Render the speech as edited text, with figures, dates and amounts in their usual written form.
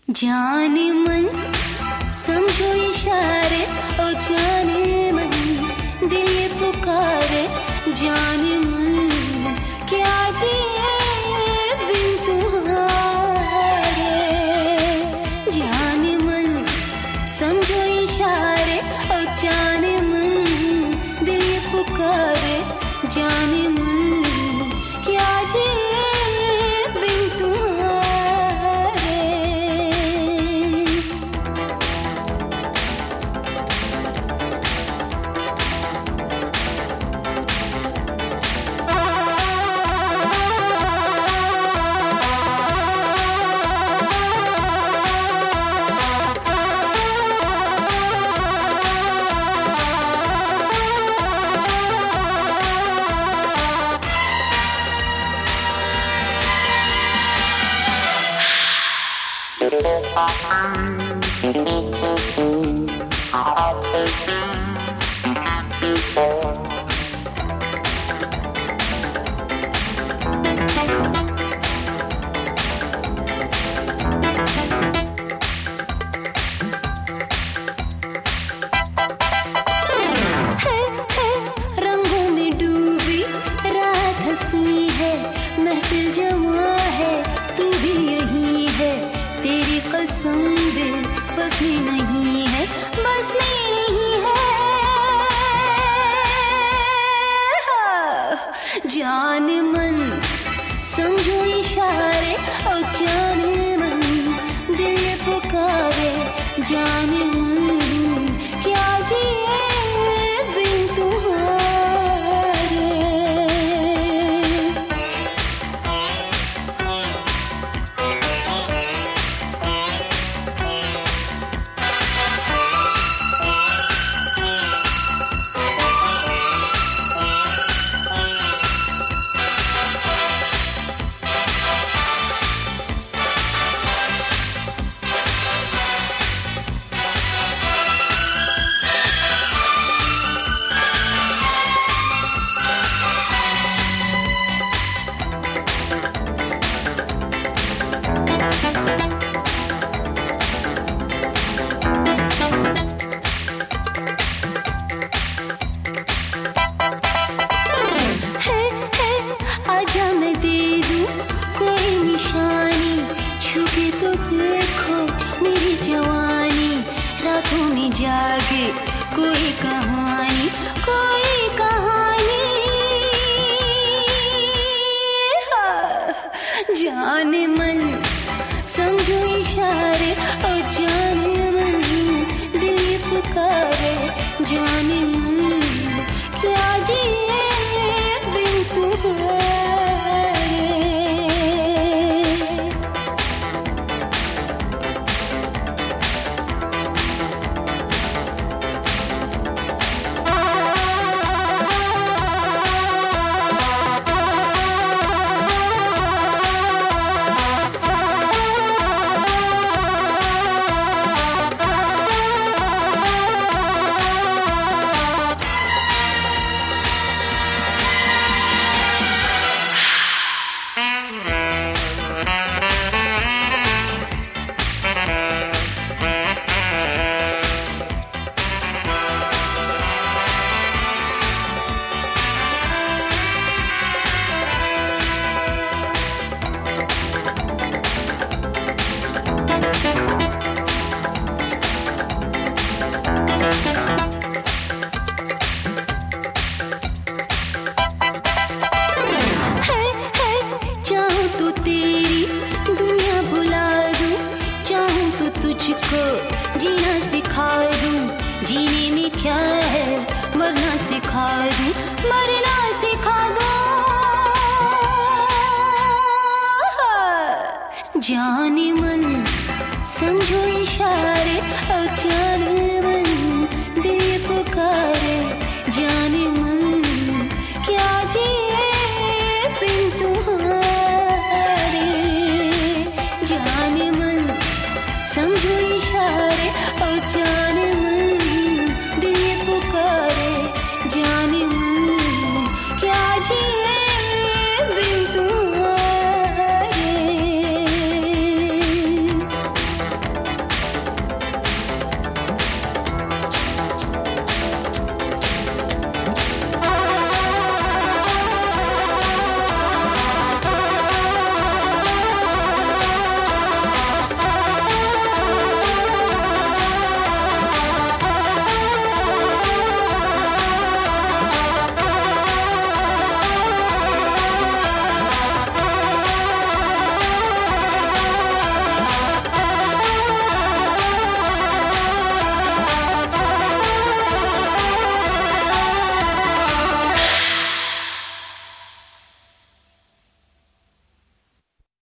जाने मन समझो इशारे, ओ जाने मन दिल ये पुकारे, जाने मन क्या जिए बिन तुम्हारे। जाने मन समझो इशारे, ओ जाने मन दिल ये पुकारे, जाने मन क्या जिए बिन तुम्हारे। रंगों में डूबी रात हंसी है, महफिल जमा है, तू भी यही है, तेरी कसम दिल बस में नहीं है, बस में नहीं है। जाने मन समझो इशारे, ओ जाने मन दिल ये पुकारे, जाने मन क्या जिए बिन तुम्हारे। आजा मैं दे दूं कोई निशानी, छुपे तो देखो मेरी जवानी, रातों में जागे कोई कहानी, कोई कहानी। जाने मन समझो इशारे, ओ जाने मन दिल ये पुकारे, जाने मन क्या जिए बिन तुम्हारे। तुझको जीना सिखा दूं, जीने में क्या है मरना सिखा दूं, मरना सिखा दूं। जाने मन समझो इशारे, ओ